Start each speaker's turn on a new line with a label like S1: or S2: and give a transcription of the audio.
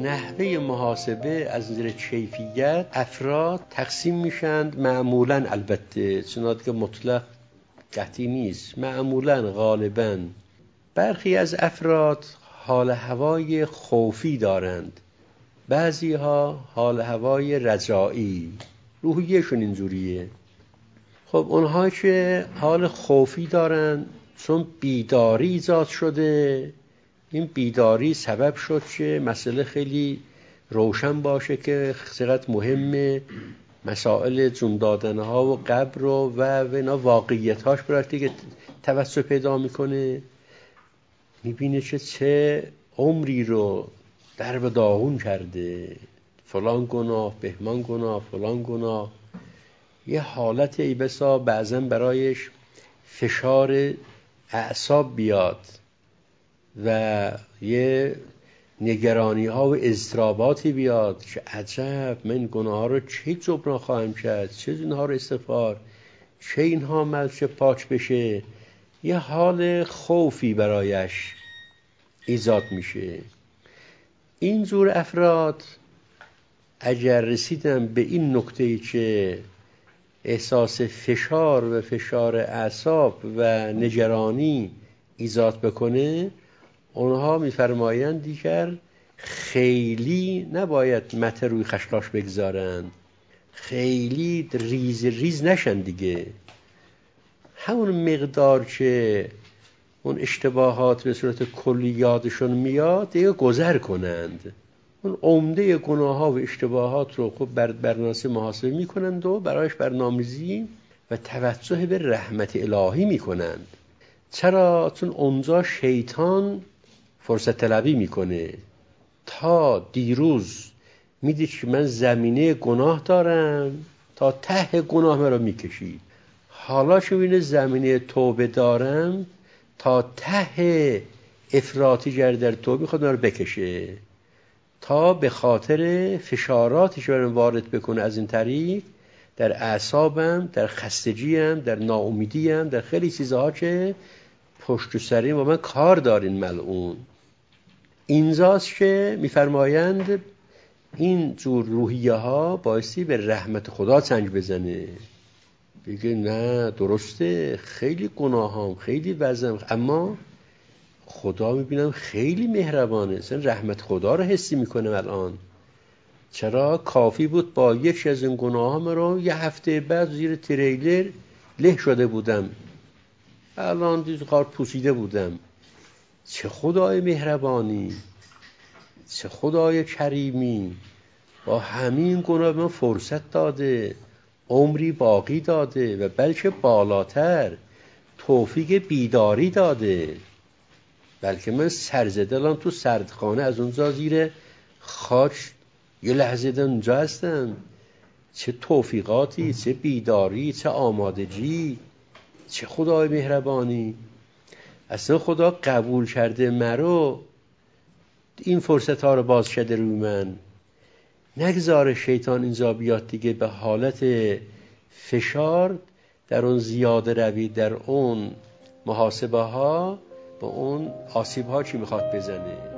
S1: نحوه محاسبه از نظر کیفیت افراد تقسیم میشند معمولاً، البته چون که مطلق قطعی نیست، معمولاً غالباً برخی از افراد حال هوای خوفی دارند، بعضی ها حال هوای رجایی، روحیه‌شون اینجوریه. خب اونها که حال خوفی دارن چون بیداری ایجاد شده، این بیداری سبب شد که مسئله خیلی روشن باشه که چقدر مهمه مسائل جون دادنها و قبر و اینا واقعیت‌هاش برای دیگه توسط پیدا میکنه، میبینه که چه عمری رو در به داغون کرده، فلان گناه، بهمان گناه، فلان گناه. یه حالت ای بسا بعضا برایش فشار اعصاب بیاد و یه نگرانی ها و اضطراباتی بیاد که عجب من این گناه ها رو چه جبران خواهم کرد، چه اینها رو استغفار، چه اینها ملچه پاک بشه. یه حال خوفی برایش ایجاد میشه. اینجور افراد اگر رسیدن به این نکته‌ای که احساس فشار و فشار اعصاب و نگرانی ایجاد بکنه، اونها میفرمایند دیگر خیلی نباید مته روی خشخاش بگذارند، خیلی ریز ریز نشن دیگه. همون مقدار که اون اشتباهات به صورت کلی یادشون میاد دیگه گذر کنند. اون عمده گناه ها و اشتباهات رو خب برنامه‌ریزی محاسبه میکنند و برایش برنامه‌ریزی و توجه به رحمت الهی میکنند. چرا؟ چون اونجا شیطان فرصت طلبی میکنه. تا دیروز میدید که من زمینه گناه دارم، تا ته گناه مرا میکشید. حالا که میبینه زمینه توبه دارم، تا ته افراطی گرد در توبه میخواد مرا بکشه، تا به خاطر فشاراتی که برام وارد بکنه از این طریق در اعصابم، در خستگیم، در ناامیدیم، در خیلی چیزها که پشت و سرین با من کار دارین ملعون. اینجاست که میفرمایند این جور روحیه ها بایستی به رحمت خدا سنگ بزنه، بگه نه درسته خیلی گناهام، خیلی وضعم، اما خدا میبینم خیلی مهربانه، اصلا رحمت خدا رو حسی میکنم الان. چرا؟ کافی بود با یکی از این گناهام رو یه هفته بعد زیر تریلر له شده بودم، الان دیز کار پوسیده بودم. چه خدای مهربانی، چه خدای کریمی، با همین گناه من فرصت داده، عمری باقی داده و بلکه بالاتر توفیق بیداری داده. بلکه من سرزده الان تو سردخانه از اونجا زیر خاک یه لحظه اونجا هستم. چه توفیقاتی، چه بیداری، چه آمادگی، چه خدای مهربانی. اصلا خدا قبول کرده مرو، این فرصت ها رو باز کرده روی من. نگذاره شیطان اینجا بیاد دیگه به حالت فشار در اون زیاده روی، در اون محاسبه ها، با اون آسیب ها چی میخواد بزنه.